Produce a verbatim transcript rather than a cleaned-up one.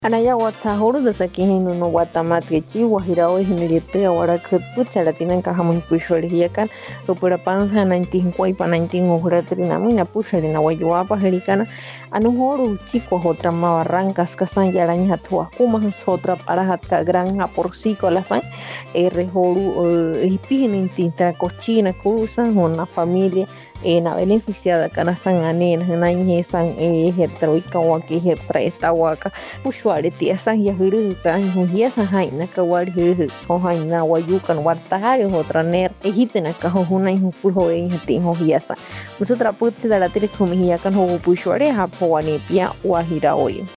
Anaya WhatsApp da saking no watamat kechi wahirao hinilite awara khutput chalatina kahamun pushori hiyakan upura panza nineteen kwai pa nineteen uhuratri namina pusharina wayuapa herikana anuhoru chico otra ma barrancas kasan yaraña hatua kuma otra para hatka granja porcico la san r horu hipinin tinta cochina cruzan una familia na beneficiada kana san anen nañe san e hertroika waki hertra esta waka pushwari tiesan ya huru kan hiesa haina kawari hu so haina wayukan wartahari otra ner ejitena ka hona pulho en hatin ho hiesa mucho traput da la tele komia kan ho pushwari ha pawani pia wahira hoy